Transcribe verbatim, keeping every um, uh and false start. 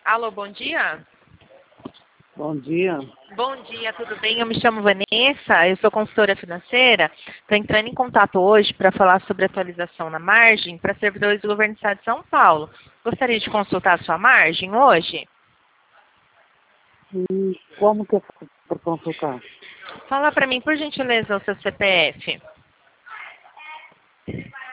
Alô, bom dia. Bom dia. Bom dia, tudo bem? Eu me chamo Vanessa, eu sou consultora financeira. Estou entrando em contato hoje para falar sobre atualização na margem para servidores do governo do estado de São Paulo. Gostaria de consultar a sua margem hoje? E como que é para consultar? Fala para mim, por gentileza, o seu C P F.